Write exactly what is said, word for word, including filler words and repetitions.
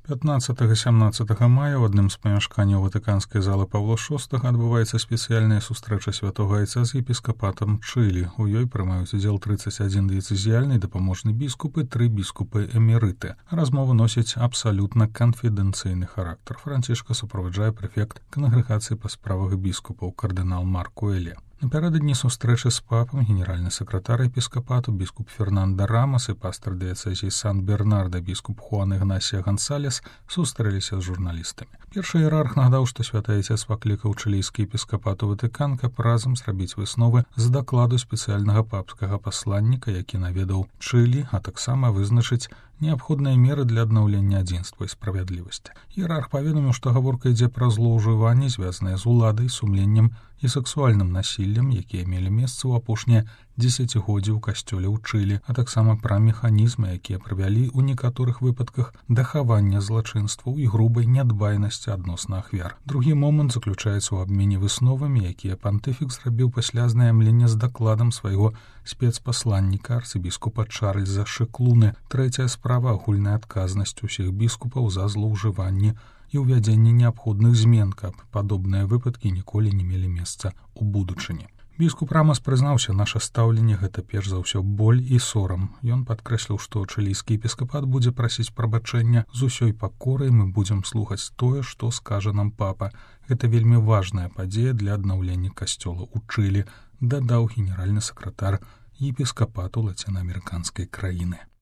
пятнаццатага-сямнаццатага мая ў адным з памяшканняў ватыканскай залы Паўла шостага адбываецца спецыяльная сустрэча святога айца з епіскапатам Чылі. У ёй прымаюць удзел трыццаць адзін дыяцэзіяльны дапаможны біскуп і тры біскупы-эмерыты. Размова носіць абсалютна канфідэнцыйны характар. Францішка суправаджае прэфект кангрэгацыі па справах біскупаў кардынал Марко Эле. Напярэдадні сустрэчы з папам генеральны сакратар епіскапату біскуп Фернандо Рамос і пастор дыяцэзіі Сан-Бернарда біскуп Хуан Ігнасія Гансалес сустрэліся з журналістамі. Першы іерарх нагадаў, што святы айцец паклікаў чылійскі епіскапат у Ватыкан, каб разам зрабіць высновы з дакладу спецыяльнага папскага пасланніка, які наведаў Чылі, а таксама вызначыць неабходныя меры для аднаўлення адзінства і справядлівасці. Іерарх паведаміў, што гаворка ідзе пра злоўжыванні, звязаныя з уладай, сумленнем і сексуальным насіллем, якія мелі месца ў апошнія дзесяцігоддзі ў касцёле ў Чылі, а таксама пра механізмы, якія прывялі ў некаторых выпадках да хавання злачынстваў і грубай нядбайнасці адносна ахвяр. Другі момант заключаецца ў абмене высновамі, якія пантыфік зрабіў пасля азнаямлення з дакладам свайго спецпасланніка арцыбіскупа Чарльза Шыклуны. Трэцяя справа — агульная адказнасць усіх біскупаў за злоўжыванні і ўвядзенне неабходных змен, каб падобныя выпадкі ніколі не мелі месца ў будучыні. Біскуп Рамос прызнаўся, наша стаўленне — гэта перш за ўсё боль і сорам. Ён падкрэсліў, што чылійскі епіскапат будзе прасіць прабачэння з усёй пакорай, мы будзем слухаць тое, што скажа нам папа. Гэта вельмі важная падзея для аднаўлення касцёла ў Чылі, дадаў генеральны сакратар епіскапату лацінаамерыканскай краіны.